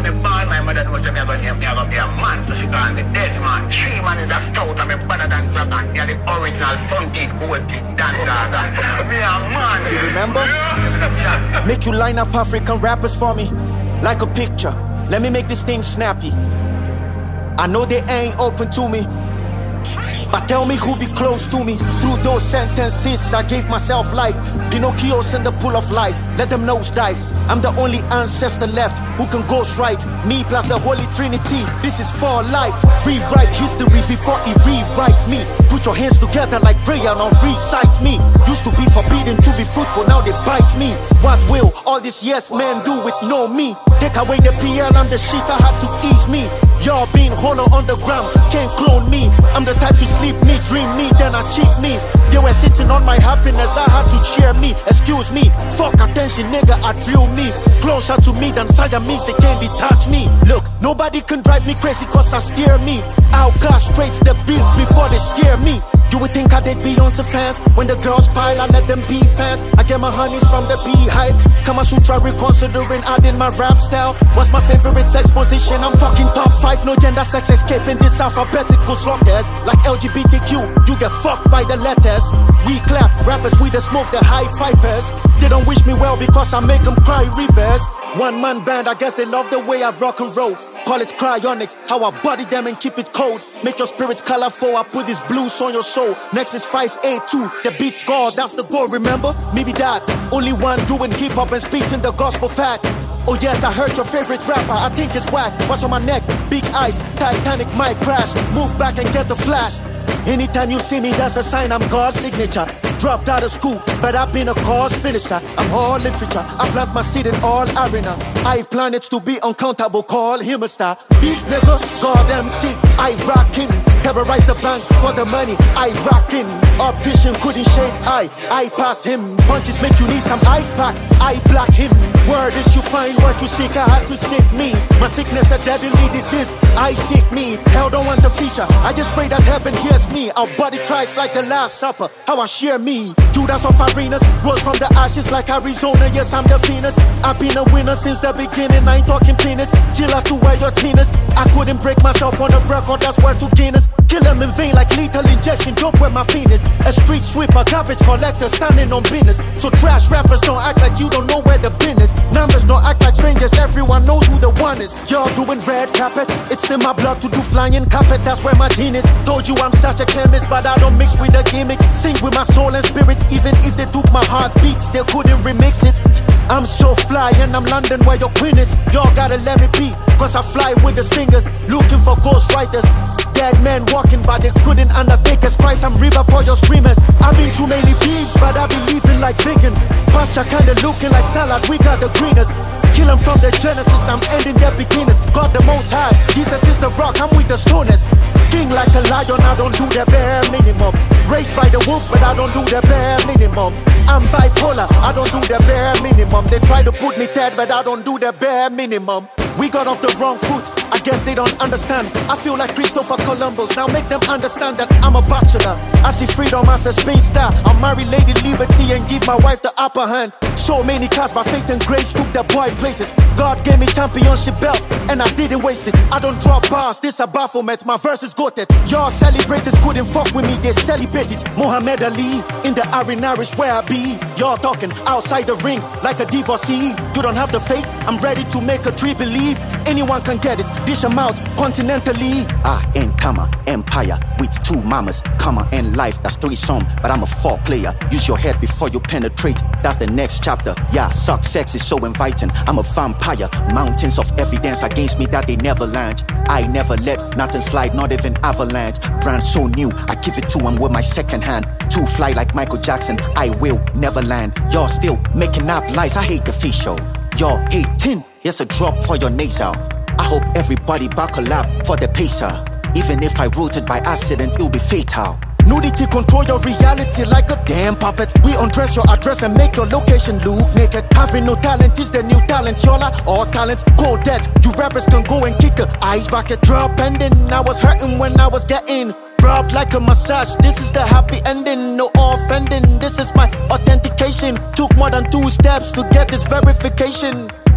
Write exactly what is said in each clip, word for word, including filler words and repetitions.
me born, my mother knows me I got name, me I got be a man, so she call me Desmond. She man is a stout, and me better than Dragon. Me are the original funky gold kick dancer. Me a man. You remember? Make you line up African rappers for me, like a picture. Let me make this thing snappy. I know they ain't open to me, but tell me who be close to me. Through those sentences, I gave myself life. Pinocchio's in the pool of lies, let them nosedive. I'm the only ancestor left who can ghostwrite. Me plus the Holy Trinity, this is for life. Rewrite history before it rewrites me. Put your hands together like prayer, now recite me. Used to be forbidden to be fruitful, now they bite me. What will all these yes men do with no me? Take away the P L, I'm the shit, I had to ease me. Y'all being hollow on the ground, can't clone me. I'm the type to sleep me, dream me, then achieve me. They were sitting on my happiness, I had to cheer me. Excuse me, fuck attention nigga, I drill me. Closer to me than Siamese, they can't detach me. Look, nobody can drive me crazy cause I steer me. I'll castrate the beast before they scare me. You would think I did Beyonce fans. When the girls pile, I let them be fans. I get my honeys from the beehive. Kama Sutra reconsidering, adding my rap style. What's my favorite sex position? I'm fucking top five. No gender sex escaping this alphabetical slotters. Like L G B T Q, you get fucked by the letters. We clap, rappers we the smoke, the high fivers. They don't wish me well because I make them cry reverse. One man band, I guess they love the way I rock and roll. Call it cryonics, how I body them and keep it cold. Make your spirit colorful, I put this blues on your soul. Next is five eight two, the beat score, that's the goal, remember? Maybe that, only one doing hip-hop and speaking the gospel fact. Oh yes, I heard your favorite rapper, I think it's whack. What's on my neck? Big eyes, Titanic might crash. Move back and get the flash. Anytime you see me, that's a sign I'm God's signature. Dropped out of school, but I've been a cause finisher. I'm all literature, I plant my seed in all arena. I planets to be uncountable, call him a star. These niggas, God M C, I rock him. Terrorize the bank for the money, I rock him. Optician couldn't shade eye, I pass him. Punches make you need some ice pack, I block him. Word is you find what you seek, I had to seek me. My sickness a deadly disease, I seek me. Hell don't want a feature, I just pray that heaven hears me. Our body cries like the Last Supper, how I share me. Judas of arenas, rose from the ashes like Arizona, yes I'm the Venus. I've been a winner since the beginning, I ain't talking penis. Chilla to wear your chinas, I couldn't break myself on the record, that's worth to Guinness. Kill them in vain like lethal injection, dope where my fiend is. A street sweeper, garbage collector standing on business. So trash rappers don't act like you don't know where the pin is. Numbers don't act like strangers, everyone knows who the one is. Y'all doing red carpet, it's in my blood to do flying carpet, that's where my gene is. Told you I'm such a chemist, but I don't mix with the gimmicks. Sing with my soul and spirit, even if they took my heartbeats, they couldn't remix it. I'm so fly and I'm London where your queen is. Y'all gotta let me be, cause I fly with the singers. Looking for ghost writers, dead men walking but they couldn't undertake us. Christ, I'm river for your streamers. I've been through many beats, but I be living like vegans. Pasture kinda looking like salad, we got the greeners. Kill them from the genesis, I'm ending their beginners. God the most high, Jesus is the rock, I'm with the stoners. King like a lion, I don't do the bare minimum. Raised by the wolf, but I don't do the bare minimum. I'm bipolar, I don't do the bare minimum. They try to put me dead, but I don't do the bare minimum. We got off the wrong foot, I guess they don't understand. I feel like Christopher Columbus, now make them understand that I'm a bachelor. I see freedom as a space star. I'll marry Lady Liberty and give my wife the upper hand. So many cars by faith and grace took the boy places. God gave me championship belt and I didn't waste it. I don't drop bars, this a Baphomet, my verse is goated. Y'all celebrators couldn't fuck with me, they celebrated. Muhammad Ali, in the arena is where I be. Y'all talking outside the ring like a divorcee. You don't have the faith, I'm ready to make a tree believe. Anyone can get it, dish them out continentally. I ain't comma, empire with two mamas. Comma and life, that's three some, but I'm a four player. Use your head before you penetrate, that's the next chapter. Yeah, success is so inviting, I'm a vampire. Mountains of evidence against me that they never land. I never let nothing slide, not even avalanche. Brand so new, I give it to him with my second hand. Two fly like Michael Jackson, I will never land. Y'all still making up lies, I hate the fish show. Y'all hating, here's a drop for your nasal. I hope everybody buckle up for the pacer. Even if I wrote it by accident, it'll be fatal. Nudity control your reality like a damn puppet. We undress your address and make your location look naked. Having no talent is the new talent. Y'all are all talents, go dead. You rappers can go and kick the ice bucket. Drop ending, I was hurting when I was getting rubbed like a massage. This is the happy ending, no offending. This is my authentication. Took more than two steps to get this verification.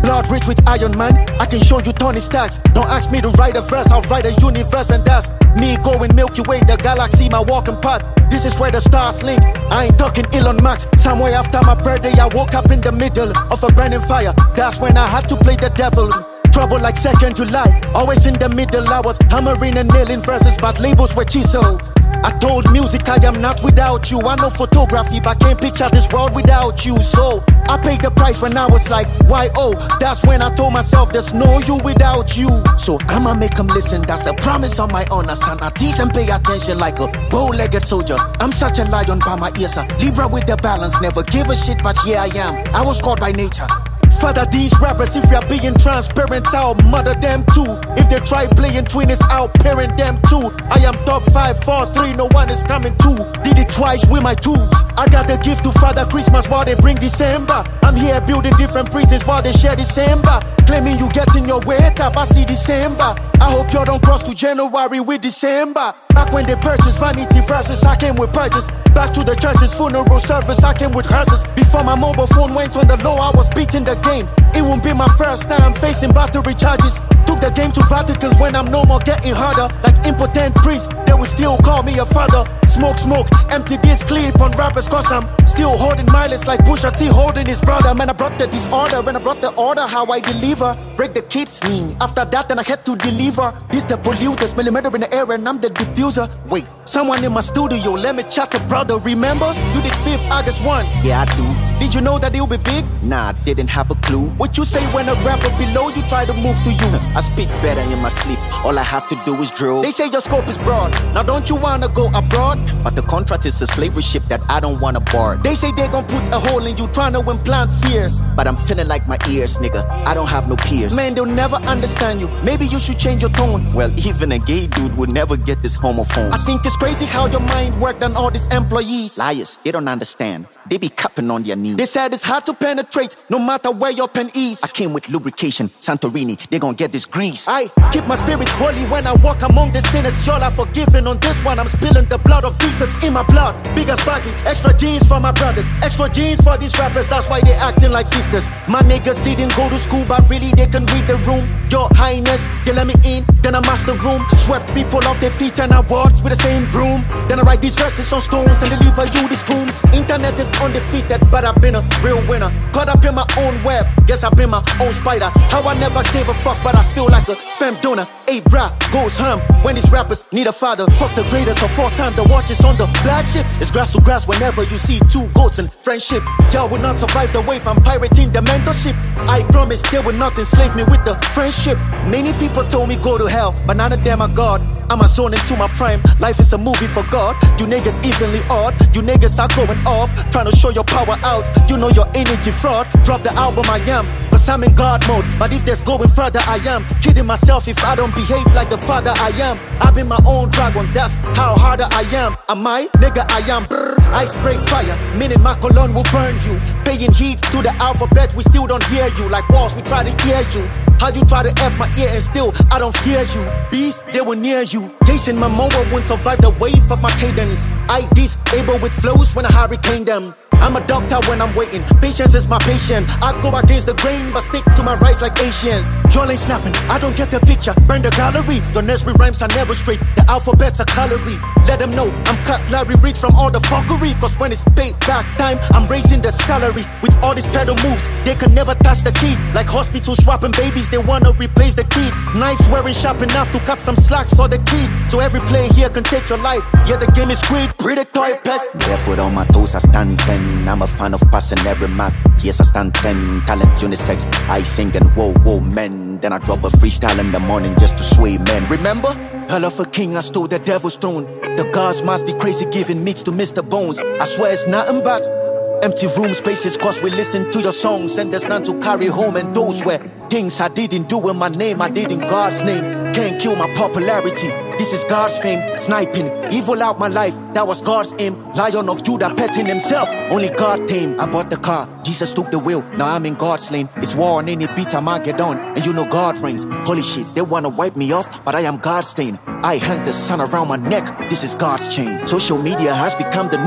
Blood rich with iron, man. I can show you Tony Stacks. Don't ask me to write a verse, I'll write a universe, and that's me going Milky Way, the galaxy, my walking path. This is where the stars link. I ain't talking Elon Musk. Somewhere after my birthday, I woke up in the middle of a burning fire. That's when I had to play the devil. Trouble like second July. Always in the middle, I was hammering and nailing verses, but labels were chiseled. I told music I am not without you. I know photography, but can't picture this world without you. So I paid the price when I was like, why oh? That's when I told myself there's no you without you. So I'ma make them listen, that's a promise on my own. I stand at ease and pay attention like a bow-legged soldier. I'm such a lion by my ears, a Libra with the balance. Never give a shit, but here I am. I was called by nature. Father these rappers, if you're being transparent, I'll murder them too. If they try playing twins, I'll parent them too. I am top five, four, three, no one is coming too. Did it twice with my tools. I got the gift to Father Christmas while they bring December. I'm here building different prisons while they share December. Claiming you getting your weight up, I see December. I hope you don't cross to January with December. Back when they purchased Vanity Versus, I came with purchase. Back to the church's funeral service, I came with hearses. Before my mobile phone went on the low, I was beating the game. It won't be my first time facing battery charges. Took the game to Vatican's when I'm no more getting harder. Like impotent priest, they will still call me a father. Smoke, smoke, empty this clip on rappers cause I'm still holding mileage like Pusha T holding his brother. Man, I brought the disorder, when I brought the order, how I deliver. Break the kids' knee, after that then I had to deliver. This the polluter, smelling murder in the air and I'm the diffuser. Wait, someone in my studio, let me chat to brother. Remember, you did fifth August one. Yeah, I do. Did you know that it'll be big? Nah, I didn't have a clue. What you say when a rapper below you try to move to you? I speak better in my sleep, all I have to do is drill. They say your scope is broad, now don't you wanna go abroad? But the contract is a slavery ship that I don't wanna board. They say they gon' put a hole in you trying to implant fears, but I'm feeling like my ears, nigga, I don't have no peers. Man, they'll never understand you, maybe you should change your tone. Well, even a gay dude would never get this homophone. I think it's crazy how your mind worked on all these employees. Liars, they don't understand, they be cupping on their knees. They said it's hard to penetrate, no matter where your pen is. I came with lubrication, Santorini, they gon' get this grease. I keep my spirit holy when I walk among the sinners. Y'all are forgiven on this one, I'm spilling the blood of Jesus in my blood. Bigger baggy, extra jeans for my brothers, extra jeans for these rappers, that's why they acting like sisters. My niggas didn't go to school, but really they can read the room. Your highness, they let me in, then I master the room. Swept people off their feet and awards with the same broom. Then I write these verses on stones and deliver you these tombs. Internet is undefeated, but I've been a real winner. Caught up in my own web, guess I've been my own spider. How I never gave a fuck, but I feel like a spam donor. Hey brah, goes ham when these rappers need a father. Fuck the greatest of all time, the watch is on the black ship. It's grass to grass whenever you see two goats and friendship. Y'all will not survive the wave, I'm pirating the mentorship. I promise they will not enslave me with the friendship. Many people told me go to hell, but none of them are God. I'm a zone into my prime, life is a movie for God. You niggas evenly odd, you niggas are going off, trying to show your power out, you know your energy fraud. Drop the album I am, cause I'm in God mode. But if there's going further I am kidding myself if I don't behave like the father I am. I've been my own dragon, that's how harder I am. Am I? Nigga I am. Brr, I spray fire, meaning my cologne will burn you. Paying heed to the alphabet, we still don't hear you. Like walls, we try to hear you. How you try to F my ear and still I don't fear you. Beast, they were near you. Jason Momoa won't survive the wave of my cadence. I disable with flows when I hurricane them. I'm a doctor when I'm waiting, patience is my patient. I go against the grain but stick to my rights like Asians. Y'all ain't snapping, I don't get the picture, burn the gallery. The nursery rhymes are never straight, the alphabets are calorie. Let them know I'm cut Larry Rich from all the fuckery. Cause when it's paid back time, I'm raising the salary. With all these pedal moves, they can never touch the key. Like hospitals swapping babies, they wanna replace the kid. Knives wearing sharp enough to cut some slacks for the kid. So every play here can take your life, yeah the game is great, predatory pest. Barefoot on my toes, I stand ten. I'm a fan of passing every map. Yes, I stand ten. Talent unisex. I sing and whoa, whoa, men. Then I drop a freestyle in the morning just to sway men. Remember? Hell of a king, I stole the devil's throne. The gods must be crazy giving meats to Mister Bones. I swear it's nothing but empty room spaces, cause we listen to your songs and there's none to carry home. And those were things I didn't do in my name, I did in God's name. Can't kill my popularity, this is God's fame. Sniping, evil out my life, that was God's aim. Lion of Judah petting himself, only God tame. I bought the car, Jesus took the wheel, now I'm in God's lane. It's war on any beat Armageddon, and you know God reigns. Holy shit, they wanna wipe me off, but I am God's stain. I hang the sun around my neck, this is God's chain. Social media has become the new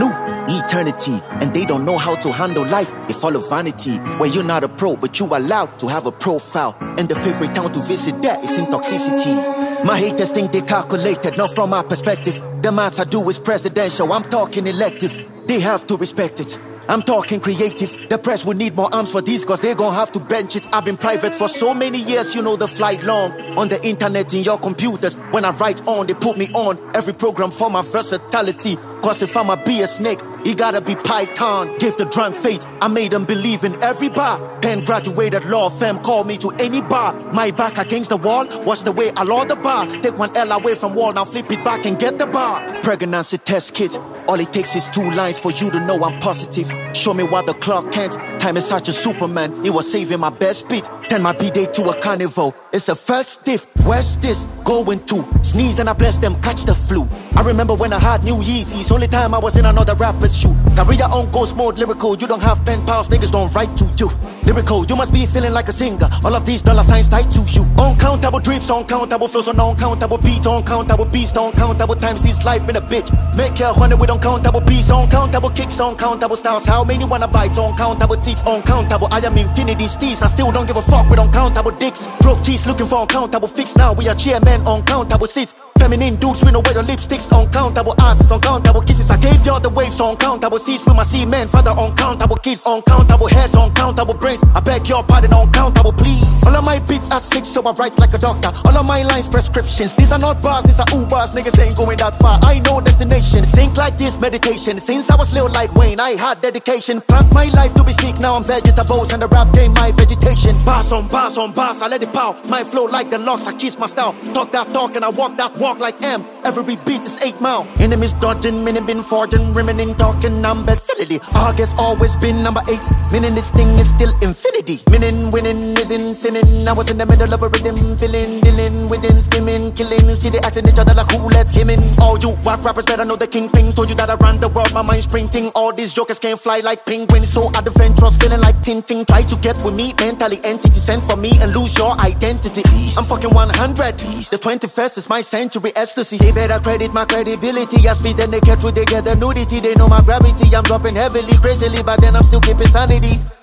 eternity. And they don't know how to handle life, they follow vanity. Where you're not a pro, but you allowed to have a profile. And the favorite town to visit there is in toxicity. My haters think they calculated, not from my perspective. The maths I do is presidential, I'm talking elective. They have to respect it, I'm talking creative. The press will need more arms for these, cause they gon' have to bench it. I've been private for so many years, you know the flight long. On the internet, in your computers, when I write on, they put me on every program for my versatility. Cause if I'ma be a snake, it gotta be Python. Give the drunk faith, I made them believe in every bar. Penn graduated law, fam, call me to any bar. My back against the wall, watch the way I law the bar. Take one L away from wall, now flip it back and get the bar. Pregnancy test kit, all it takes is two lines for you to know I'm positive. Show me what the clock can't. Time is such a Superman, it was saving my best beat. Turn my B-day to a carnival. It's a first stiff, where's this going to? Sneeze and I bless them, catch the flu. I remember when I had new Yeezys, only time I was in another rapper's shoe. Career on ghost mode, lyrical, you don't have pen pals, niggas don't write to you. Lyrical, you must be feeling like a singer, all of these dollar signs tied to you. Uncountable drips, uncountable flows on uncountable beats, uncountable beats, uncountable times this life been a bitch. Make your honey with uncountable beats, uncountable kicks, uncountable styles. How many wanna bite, uncountable teeth, uncountable. I am infinity steez, I still don't give a fuck with uncountable dicks. Broke cheese looking for uncountable fix, now we are chairman, uncountable seats. Feminine dudes, we know where your lipsticks, uncountable asses, uncountable kisses. I gave you all the waves, uncountable seats with my seamen, father, uncountable kids, uncountable heads, uncountable brains. I beg your pardon, uncountable please. All of my beats are sick, so I write like a doctor. All of my lines, prescriptions. These are not bars, these are Ubers. Niggas ain't going that far. I know destination. Think like this, meditation. Since I was little like Wayne, I had dedication. Planned my life to be sick, now I'm vegetables, and the rap game my vegetation. Bars on bars on bars, I let it pow. My flow like the locks, I kiss my style. Talk that talk and I walk that walk like M. Every beat is eight mile. Enemies dodging, meaning been forging, rimming, talking, I'm facility. August always been number eight, meaning this thing is still infinity. Meaning winning isn't sinning. I was in the middle of a rhythm, feeling, dealing, within, skimming, killing. See they acting each other like who let's skimming. All you whack rappers better know the kingpin. Told you that I run the world, my mind's printing. All these jokers can't fly like penguins, so adventurous, feeling like Tintin. Try to get with me, mentally entity sent for me and lose your identity. I'm fucking one hundred. The twenty-first is my century ecstasy. They better credit my credibility. I speed then they catch with they get the nudity. They know my gravity. I'm dropping heavily, crazily, but then I'm still keeping sanity.